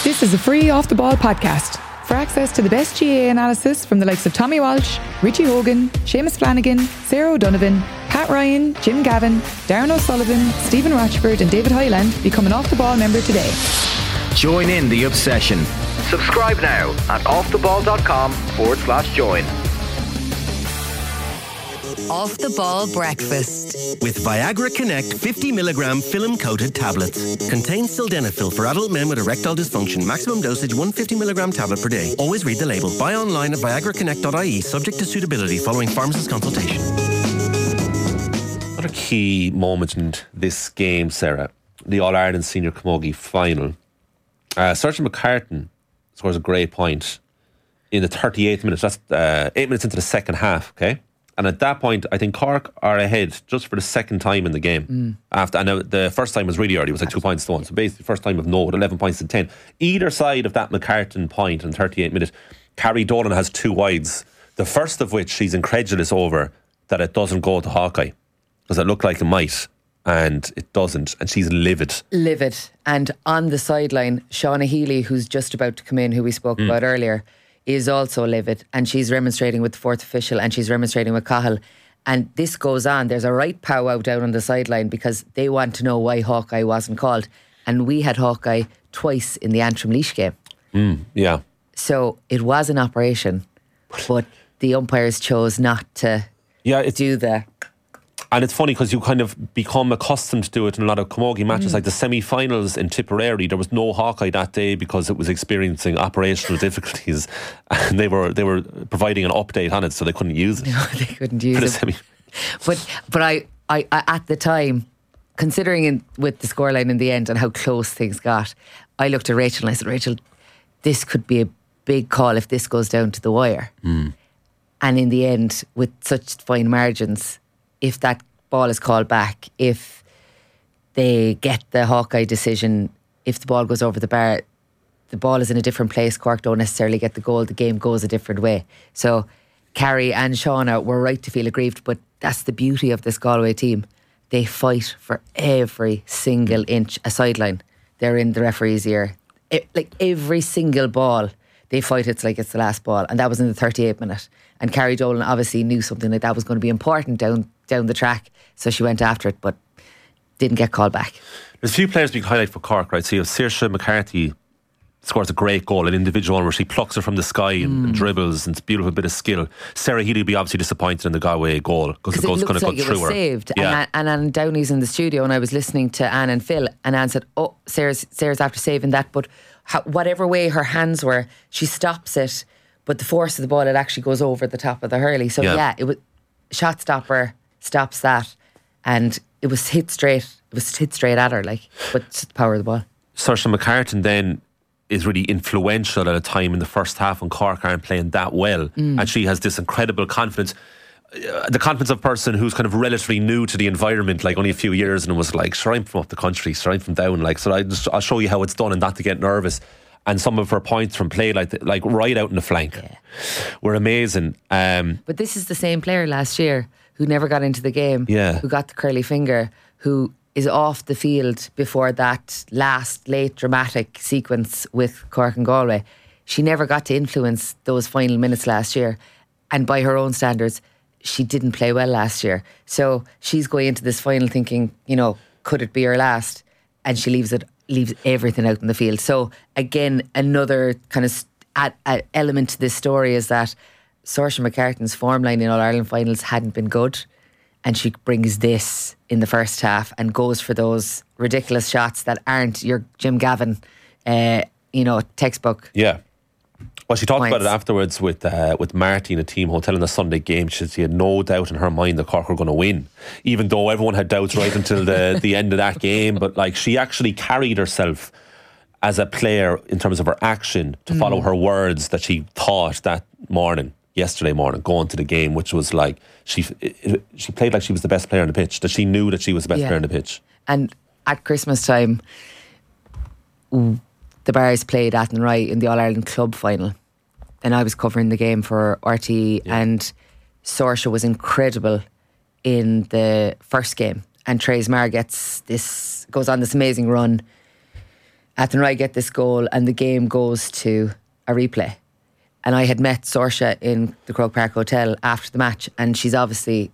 This is a free Off the Ball podcast. For access to the best GAA analysis from the likes of Tommy Walsh, Richie Hogan, Seamus Flanagan, Sarah O'Donovan, Pat Ryan, Jim Gavin, Darren O'Sullivan, Stephen Rochford and David Hyland, become an Off the Ball member today. Join in the obsession. Subscribe now at offtheball.com/join. Off the Ball breakfast with Viagra Connect 50mg film-coated tablets. Contains sildenafil for adult men with erectile dysfunction. Maximum dosage 150mg tablet per day. Always read the label. Buy online at viagraconnect.ie, subject to suitability following pharmacist consultation. What a key moment in this game, Sarah. The All-Ireland Senior Camogie final. Saoirse McCartan scores a great point in the 38th minute. That's 8 minutes into the second half, okay? And at that point, I think Cork are ahead just for the second time in the game. After, and the first time was really early. It was like 2 points to 1. So basically, first time of note, 11 points to 10. Either side of that McCartan point in 38 minutes, Carrie Dolan has 2 wides. The first of which she's incredulous over that it doesn't go to Hawkeye. Because it looked like it might. And it doesn't. And she's livid. Livid. And on the sideline, Shauna Healy, who's just about to come in, who we spoke about earlier, is also livid, and she's remonstrating with the fourth official and she's remonstrating with Cahill, and this goes on. There's a right powwow down on the sideline because they want to know why Hawkeye wasn't called, and we had Hawkeye twice in the Antrim Laois game. Yeah. So it was an operation, but the umpires chose not to do the... And it's funny because you kind of become accustomed to it in a lot of camogie matches, like the semi-finals in Tipperary. There was no Hawkeye that day because it was experiencing operational difficulties, and they were providing an update on it, so they couldn't use it. No, they couldn't use it. But I at the time, considering with the scoreline in the end and how close things got, I looked at Rachel and I said, Rachel, this could be a big call if this goes down to the wire. And in the end, with such fine margins, if that ball is called back, if they get the Hawkeye decision, if the ball goes over the bar, the ball is in a different place. Cork don't necessarily get the goal. The game goes a different way. So Carrie and Shauna were right to feel aggrieved, but that's the beauty of this Galway team. They fight for every single inch a sideline. They're in the referee's ear. Like every single ball, they fight. It's like it's the last ball. And that was in the 38th minute. And Carrie Dolan obviously knew something like that was going to be important down the track, so she went after it, but didn't get called back. There's a few players we can highlight for Cork, right? So you have Saoirse McCarthy scores a great goal, an individual one where she plucks it from the sky and dribbles, and it's a beautiful bit of skill. Sarah Healy will be obviously disappointed in the Galway goal because the goal's going to go through her. Saved. Yeah. And Anne Downey's in the studio, and I was listening to Anne and Phil, and Anne said, "Oh, Sarah's after saving that, but whatever way her hands were, she stops it, but the force of the ball, it actually goes over the top of the hurley." So it was shot stopper. Stops that, and it was hit straight. It was hit straight at her, but it's the power of the ball. Saoirse McCartan then is really influential at a time in the first half when Cork aren't playing that well, and she has this incredible confidence. The confidence of a person who's kind of relatively new to the environment, like only a few years, and was like, "Sure, I'm from up the country, sure, I'm from down." I'll show you how it's done, and not to get nervous. And some of her points from play, like right out in the flank, were amazing. But this is the same player last year who never got into the game, who got the curly finger, who is off the field before that late dramatic sequence with Cork and Galway. She never got to influence those final minutes last year, and by her own standards, she didn't play well last year. So she's going into this final thinking, could it be her last? And she leaves everything out in the field. So again, another kind of element to this story is that Saoirse McCartan's form line in All-Ireland finals hadn't been good, and she brings this in the first half and goes for those ridiculous shots that aren't your Jim Gavin textbook. Yeah. Well, she talked about it afterwards with Marty in a team hotel in the Sunday game. She had no doubt in her mind that Cork were going to win, even though everyone had doubts right until the end of that game. But she actually carried herself as a player in terms of her action to follow her words that she thought that yesterday morning, going to the game, which was like she played like she was the best player on the pitch, that she knew that she was the best player on the pitch. And at Christmas time, the Bars played Athenry in the All-Ireland Club final, and I was covering the game for RTE, and Saoirse was incredible in the first game, and Therese Marr goes on this amazing run, Athenry get this goal and the game goes to a replay. And I had met Saoirse in the Croke Park Hotel after the match, and she's obviously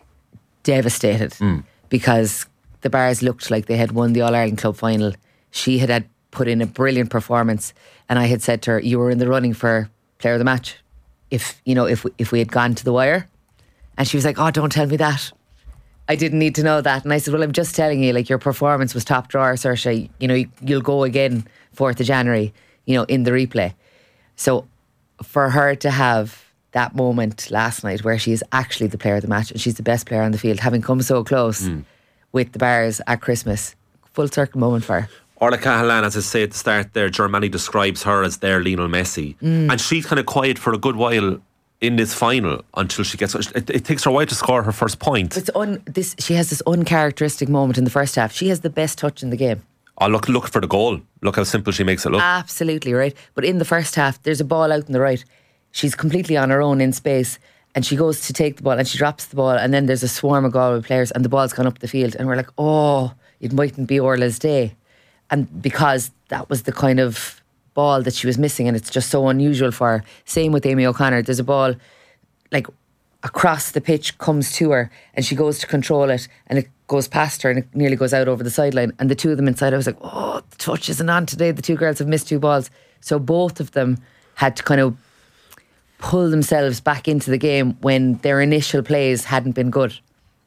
devastated because the Bars looked like they had won the All-Ireland Club final. She had put in a brilliant performance, and I had said to her, you were in the running for player of the match if we had gone to the wire. And she was like, oh, don't tell me that. I didn't need to know that. And I said, well, I'm just telling you, like, your performance was top drawer, Saoirse. You'll go again 4th of January, in the replay. So for her to have that moment last night where she is actually the player of the match and she's the best player on the field, having come so close with the Bars at Christmas, full circle moment for her. Orla Cahalan, as I say at the start there, Germany describes her as their Lionel Messi. And she's kind of quiet for a good while in this final until she gets... It takes her a while to score her first point. She has this uncharacteristic moment in the first half. She has the best touch in the game. Oh, look for the goal. Look how simple she makes it look. Absolutely, right. But in the first half, there's a ball out on the right. She's completely on her own in space and she goes to take the ball and she drops the ball, and then there's a swarm of Galway players and the ball's gone up the field and we're like, oh, it mightn't be Orla's day. And because that was the kind of ball that she was missing and it's just so unusual for her. Same with Amy O'Connor. There's a ball like across the pitch, comes to her and she goes to control it and it goes past her and it nearly goes out over the sideline, and the two of them inside, I was like, oh, the touch isn't on today. The two girls have missed 2 balls. So both of them had to kind of pull themselves back into the game when their initial plays hadn't been good.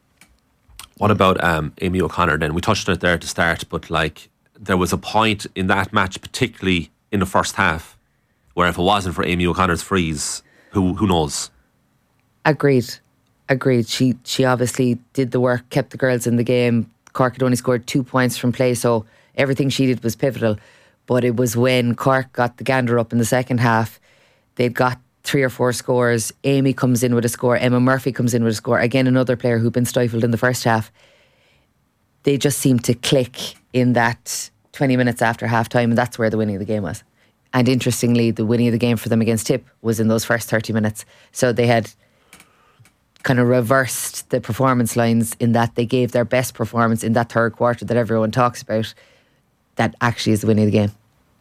What about Amy O'Connor then? We touched on it there at the start, but like there was a point in that match, particularly in the first half, where if it wasn't for Amy O'Connor's freeze, who knows? Agreed. She obviously did the work, kept the girls in the game. Cork had only scored 2 points from play, so everything she did was pivotal. But it was when Cork got the gander up in the second half, they'd got 3 or 4 scores. Amy comes in with a score. Emma Murphy comes in with a score. Again, another player who'd been stifled in the first half. They just seemed to click in that 20 minutes after half time, and that's where the winning of the game was. And interestingly, the winning of the game for them against Tip was in those first 30 minutes. So they had kind of reversed the performance lines in that they gave their best performance in that third quarter that everyone talks about. That actually is the winning of the game.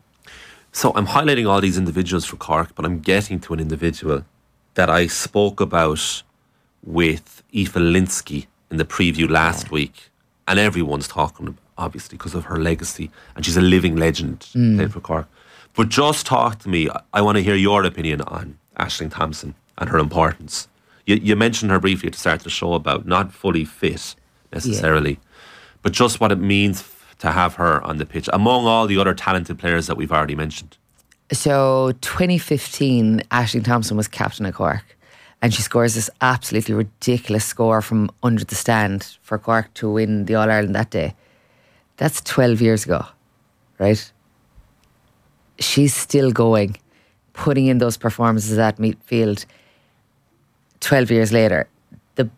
So I'm highlighting all these individuals for Cork, but I'm getting to an individual that I spoke about with Aoife Linsky in the preview last week, and everyone's talking about, obviously, because of her legacy, and she's a living legend playing for Cork. But just talk to me. I want to hear your opinion on Aisling Thompson and her importance. You mentioned her briefly at the start of the show about not fully fit necessarily, but just what it means to have her on the pitch among all the other talented players that we've already mentioned. So 2015, Aisling Thompson was captain of Cork, and she scores this absolutely ridiculous score from under the stand for Cork to win the All-Ireland that day. That's 12 years ago, right? She's still going, putting in those performances at midfield 12 years later. The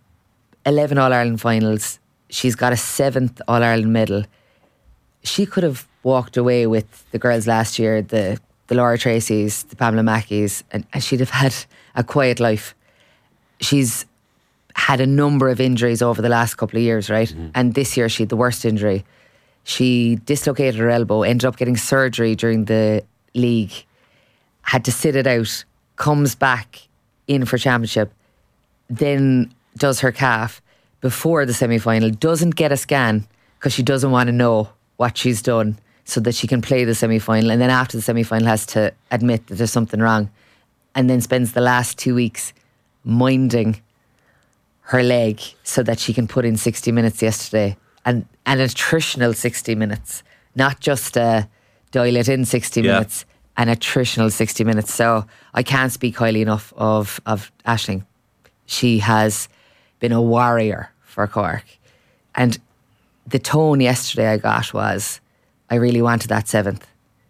11 All-Ireland finals, she's got a 7th All-Ireland medal. She could have walked away with the girls last year, the Laura Tracy's, the Pamela Mackeys, and she'd have had a quiet life. She's had a number of injuries over the last couple of years, right? And this year she had the worst injury. She dislocated her elbow, ended up getting surgery during the league, had to sit it out, comes back in for championship, then does her calf before the semi-final, doesn't get a scan because she doesn't want to know what she's done so that she can play the semi-final, and then after the semi-final has to admit that there's something wrong, and then spends the last 2 weeks minding her leg so that she can put in 60 minutes yesterday, and an attritional 60 minutes, not just a dial it in 60 minutes, an attritional 60 minutes. So I can't speak highly enough of Aisling. She has been a warrior for Cork. And the tone yesterday I got was, I really wanted that 7th.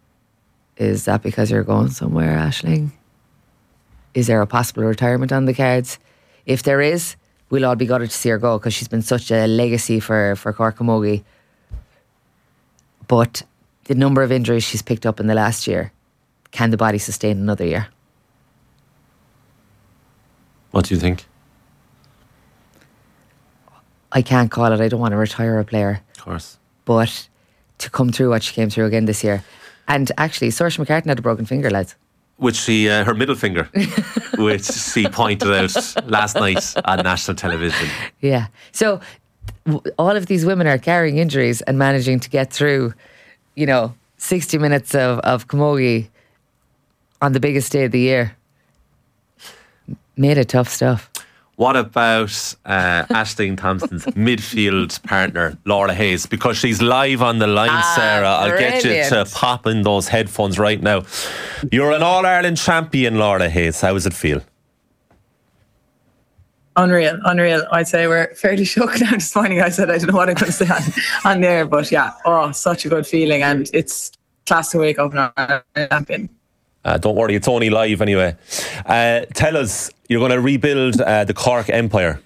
Is that because you're going somewhere, Aisling? Is there a possible retirement on the cards? If there is, we'll all be gutted to see her go because she's been such a legacy for Cork Camogie. But the number of injuries she's picked up in the last year, can the body sustain another year? What do you think? I can't call it. I don't want to retire a player. Of course. But to come through what she came through again this year. And actually, Saoirse McCartan had a broken finger, lads. Which she, her middle finger, which she pointed out last night on national television. Yeah. So all of these women are carrying injuries and managing to get through, 60 minutes of camogie on the biggest day of the year. Made it tough stuff. What about Aisling Thompson's midfield partner, Laura Hayes? Because she's live on the line, Sarah. I'll get you to pop in those headphones right now. You're an All-Ireland champion, Laura Hayes. How does it feel? Unreal. I'd say we're fairly shook now this morning. I said I don't know what I'm going to say on there, but yeah, such a good feeling, and it's class to wake up and I'm champion. Don't worry, it's only live anyway. Tell us, you're going to rebuild the Cork Empire.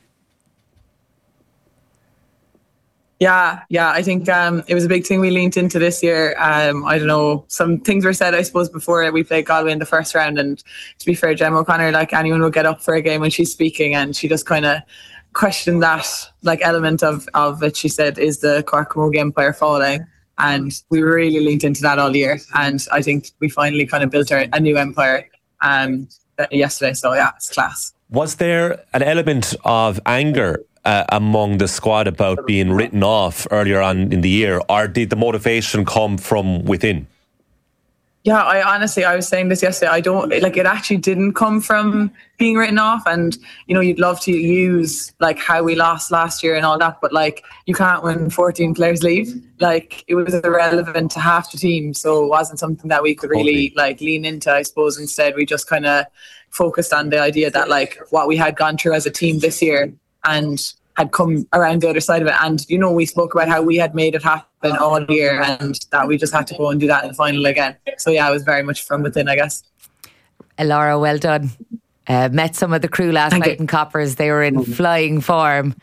Yeah, I think it was a big thing we leaned into this year. I don't know, some things were said, I suppose, before we played Galway in the first round, and to be fair, Gemma O'Connor, like anyone will get up for a game when she's speaking, and she just kind of questioned that element of it. She said, is the Cork Camogie Empire falling? And we really leaned into that all year. And I think we finally kind of built a new empire yesterday. So yeah, it's class. Was there an element of anger among the squad about being written off earlier on in the year? Or did the motivation come from within? Yeah, I was saying this yesterday. It actually didn't come from being written off, and you'd love to use how we lost last year and all that, but you can't when 14 players leave. It was irrelevant to half the team, so it wasn't something that we could really lean into. I suppose instead we just kind of focused on the idea that what we had gone through as a team this year and had come around the other side of it, and we spoke about how we had made it happen all year and that we just had to go and do that in the final again. So yeah, it was very much from within, I guess. Laura, well done. Met some of the crew last night in Coppers. They were in flying form.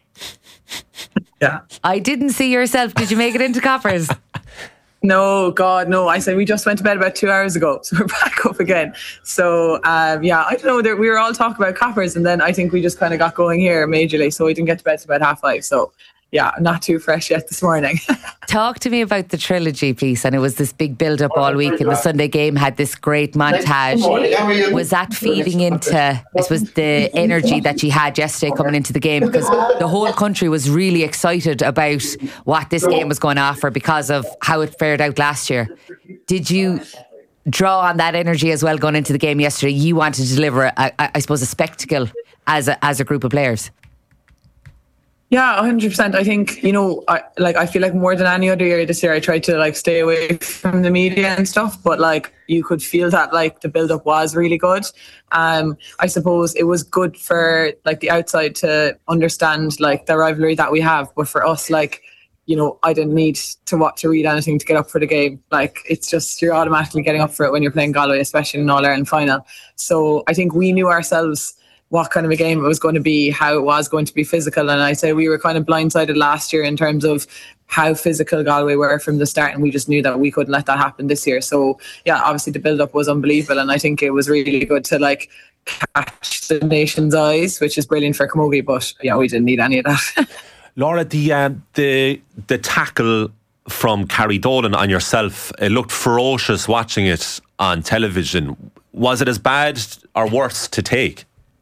Yeah. I didn't see yourself. Did you make it into Coppers? No, God, no. I said we just went to bed about 2 hours ago, so we're back up again. So, I don't know. We were all talking about Coppers, and then I think we just kind of got going here majorly, so we didn't get to bed till about 5:30. So, yeah, not too fresh yet this morning. Talk to me about the trilogy piece, and it was this big build-up all week, and the Sunday game had this great montage. Was that feeding into, I suppose, the energy that you had yesterday coming into the game? Because the whole country was really excited about what this game was going to offer because of how it fared out last year. Did you draw on that energy as well going into the game yesterday? You wanted to deliver, I suppose, a spectacle as a group of players. Yeah, 100%. I think, I feel like more than any other year this year, I tried to stay away from the media and stuff, but you could feel that the build up was really good. I suppose it was good for the outside to understand the rivalry that we have, but for us, I didn't need to read anything to get up for the game. It's just, you're automatically getting up for it when you're playing Galway, especially in an All-Ireland final. So I think we knew ourselves what kind of a game it was going to be, how it was going to be physical. And I'd say we were kind of blindsided last year in terms of how physical Galway were from the start, and we just knew that we couldn't let that happen this year. So yeah, obviously the build-up was unbelievable, and I think it was really good to catch the nation's eyes, which is brilliant for camogie, but yeah, we didn't need any of that. Laura, the tackle from Carrie Dolan on yourself, it looked ferocious watching it on television. Was it as bad or worse to take?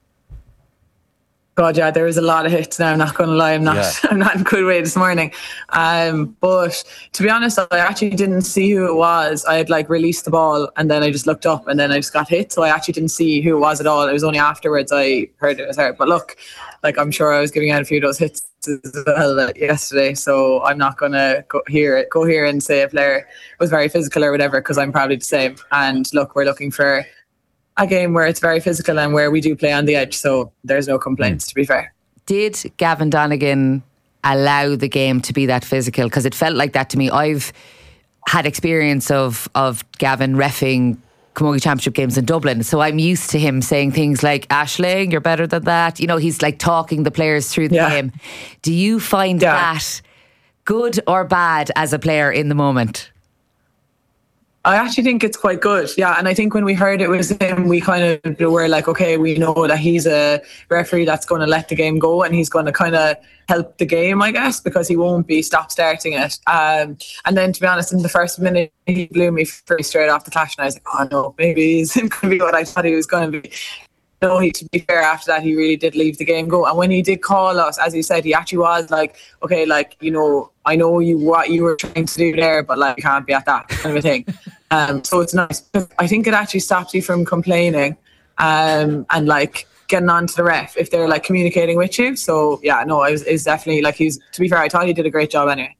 God, yeah, there was a lot of hits now. I'm not going to lie. I'm not in a good way this morning. But to be honest, I actually didn't see who it was. I had released the ball and then I just looked up and then I just got hit. So I actually didn't see who it was at all. It was only afterwards I heard it was her. But look, I'm sure I was giving out a few of those hits as well yesterday. So I'm not going to go here and say a player was very physical or whatever, because I'm probably the same. And look, we're looking for a game where it's very physical and where we do play on the edge, so there's no complaints, to be fair. Did Gavin Donegan allow the game to be that physical? Because it felt like that to me. I've had experience of Gavin reffing Camogie Championship games in Dublin, so I'm used to him saying things like, Aisling, you're better than that. He's talking the players through the game. Do you find that good or bad as a player in the moment? I actually think it's quite good. Yeah. And I think when we heard it was him, we kind of were like, okay, we know that he's a referee that's going to let the game go and he's going to kind of help the game, I guess, because he won't be starting it. And then, to be honest, in the first minute, he blew me straight off the clash. And I was like, oh no, maybe he's going to be what I thought he was going to be. No, to be fair, after that, he really did leave the game go. And when he did call us, as you said, he actually was like, okay, like, you know, I know what you were trying to do there, but like, you can't be at that kind of a thing. So it's nice. I think it actually stops you from complaining and like getting on to the ref if they're like communicating with you. So yeah, no, it's definitely like to be fair, I thought he did a great job anyway.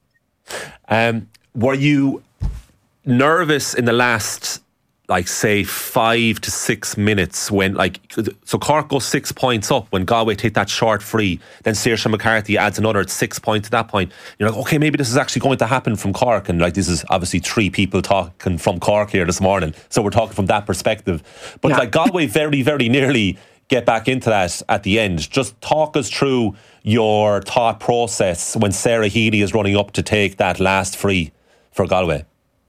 Were you nervous in the last, like, say 5 to 6 minutes when, like, so Cork goes 6 points up when Galway take that short free, then Saoirse McCarthy adds another 6 points at that point. You're like, okay, maybe this is actually going to happen from Cork, and like, this is obviously 3 people talking from Cork here this morning, so we're talking from that perspective. But like, Galway very, very nearly get back into that at the end. Just talk us through your thought process when Sarah Healy is running up to take that last free for Galway.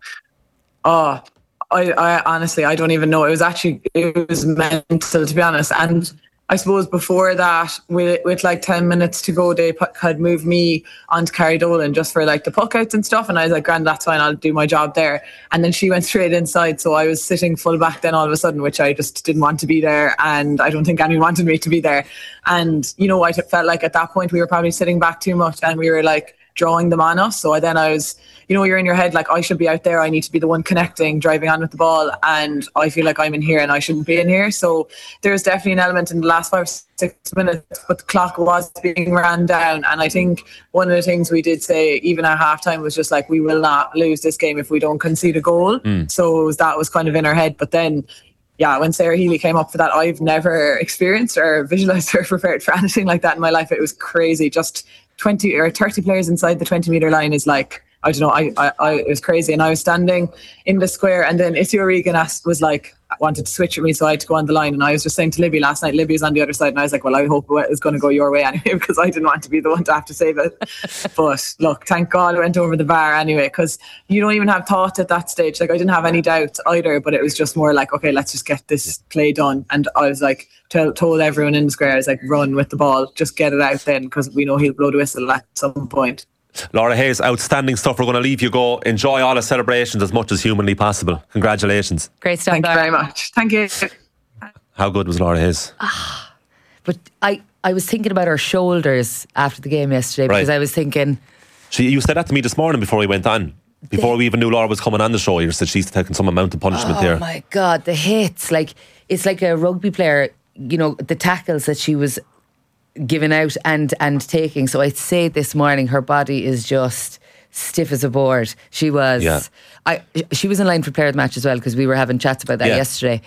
Oh, I honestly, I don't even know. It was mental, to be honest. And I suppose before that, with like 10 minutes to go, they had moved me onto Carrie Dolan just for like the puck outs and stuff. And I was like, grand, that's fine, I'll do my job there. And then she went straight inside. So I was sitting full back then all of a sudden, which I just didn't want to be there. And I don't think anyone wanted me to be there. And, you know, I felt like at that point we were probably sitting back too much and we were like drawing them on us. So I was, you know, you're in your head like, I should be out there, I need to be the one connecting, driving on with the ball, and I feel like I'm in here and I shouldn't be in here. So there's definitely an element in the last 5 or 6 minutes, but the clock was being ran down. And I think one of the things we did say even at halftime was just like, we will not lose this game if we don't concede a goal. So that was kind of in our head. But then yeah, when Sarah Healy came up for that, I've never experienced or visualised or prepared for anything like that in my life. It was crazy. Just 20 or 30 players inside the 20-metre line is like, I don't know, it was crazy. And I was standing in the square, and then Ithio Regan was like, wanted to switch with me, so I had to go on the line. And I was just saying to Libby last night, Libby was on the other side, and I was like, well, I hope it's going to go your way anyway, because I didn't want to be the one to have to save it. But look, thank God I went over the bar anyway, because you don't even have thought at that stage. Like, I didn't have any doubts either, but it was just more like, okay, let's just get this play done. And I was like, told everyone in the square, I was like, run with the ball, just get it out then, because we know he'll blow the whistle at some point. Laura Hayes, outstanding stuff. We're going to leave you go. Enjoy all the celebrations as much as humanly possible. Congratulations. Great stuff. Thank you very much. Thank you. How good was Laura Hayes? But I was thinking about her shoulders after the game yesterday, because I was thinking... You said that to me this morning before we went on. Before we even knew Laura was coming on the show, you said she's taking some amount of punishment there. Oh my God, the hits. Like, it's like a rugby player, you know, the tackles that she was giving out and taking. So I'd say this morning her body is just stiff as a board. She was she was in line for player of the match as well, because we were having chats about that yesterday,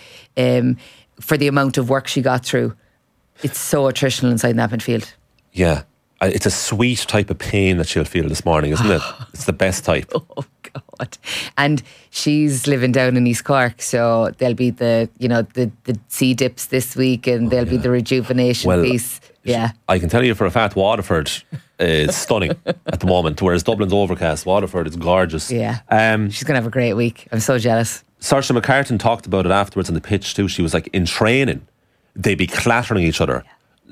for the amount of work she got through. It's so attritional inside that midfield. Yeah. It's a sweet type of pain that she'll feel this morning, isn't it? It's the best type. Oh God. And she's living down in East Cork, so there'll be the sea dips this week, and there'll be the rejuvenation piece. Yeah. I can tell you for a fact, Waterford is stunning at the moment, whereas Dublin's overcast. Waterford is gorgeous. Yeah. She's going to have a great week. I'm so jealous. Saoirse McCarthy talked about it afterwards on the pitch too. She was like, in training, they'd be clattering each other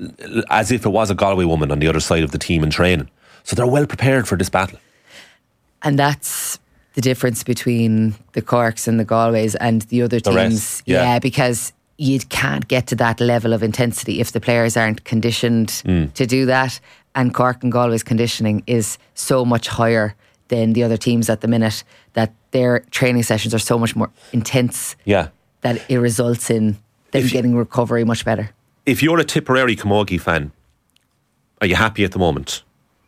as if it was a Galway woman on the other side of the team in training. So they're well prepared for this battle. And that's the difference between the Corks and the Galways and the other teams. Because you can't get to that level of intensity if the players aren't conditioned to do that. And Cork and Galway's conditioning is so much higher than the other teams at the minute, that their training sessions are so much more intense that it results in them getting recovery much better. If you're a Tipperary Camogie fan, are you happy at the moment?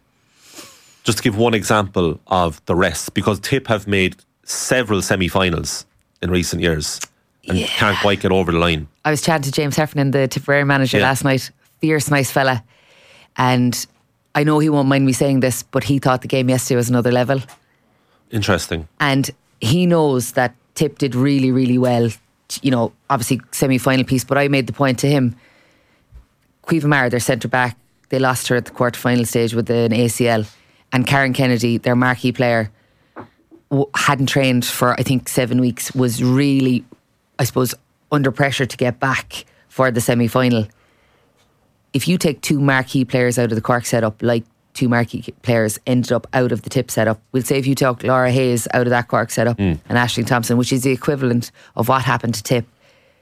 Just to give one example of the rest, because Tip have made several semi-finals in recent years and can't quite get over the line. I was chatting to James Heffernan, the Tipperary manager, last night. Fierce, nice fella. And I know he won't mind me saying this, but he thought the game yesterday was another level. Interesting. And he knows that Tip did really, really well. You know, obviously semi-final piece, but I made the point to him. Caoimhe Maher, their centre-back, they lost her at the quarter-final stage with an ACL. And Karen Kennedy, their marquee player, hadn't trained for, I think, 7 weeks, was really, I suppose, under pressure to get back for the semi-final. If you take two marquee players out of the Cork setup, like two marquee players ended up out of the Tip setup, we'll say if you took Laura Hayes out of that Cork setup and Aisling Thompson, which is the equivalent of what happened to Tip,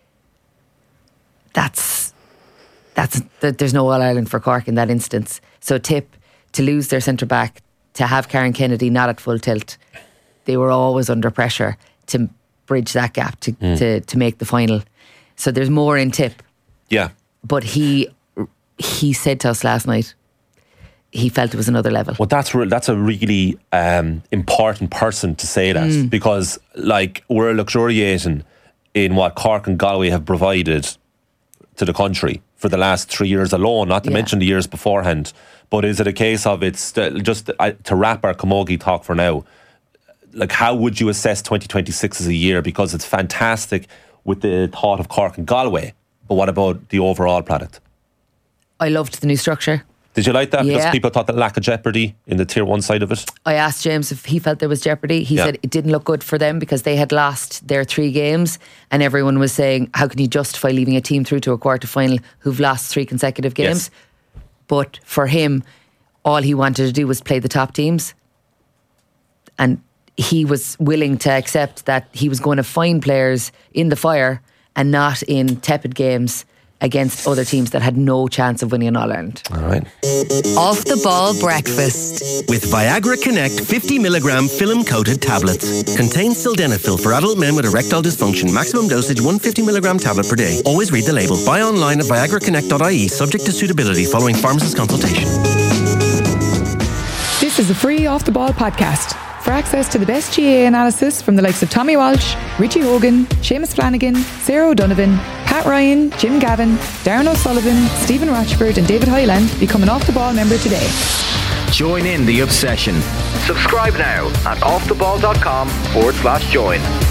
there's no All-Ireland for Cork in that instance. So Tip, to lose their centre-back, to have Karen Kennedy not at full tilt, they were always under pressure to bridge that gap to make the final. So there's more in Tip. Yeah. But he said to us last night, he felt it was another level. Well, that's a really important person to say that, because like we're luxuriating in what Cork and Galway have provided to the country for the last 3 years alone, not to mention the years beforehand. But is it a case of it's just to wrap our camogie talk for now? Like, how would you assess 2026 as a year? Because it's fantastic with the thought of Cork and Galway, but what about the overall product? I loved the new structure. Did you like that? Yeah. Because people thought the lack of jeopardy in the Tier 1 side of it. I asked James if he felt there was jeopardy. He said it didn't look good for them because they had lost their 3 games, and everyone was saying, how can you justify leaving a team through to a quarter final who've lost 3 consecutive games? Yes. But for him, all he wanted to do was play the top teams, and he was willing to accept that he was going to find players in the fire and not in tepid games against other teams that had no chance of winning an All-Ireland. All right. Off the Ball Breakfast. With Viagra Connect 50 milligram film coated tablets. Contains sildenafil for adult men with erectile dysfunction. Maximum dosage 150 milligram tablet per day. Always read the label. Buy online at viagraconnect.ie, subject to suitability following pharmacist consultation. This is a free Off the Ball podcast. For access to the best GAA analysis from the likes of Tommy Walsh, Richie Hogan, Seamus Flanagan, Sarah O'Donovan, Pat Ryan, Jim Gavin, Darren O'Sullivan, Stephen Rochford and David Hyland, become an Off the Ball member today. Join in the obsession. Subscribe now at offtheball.com/join.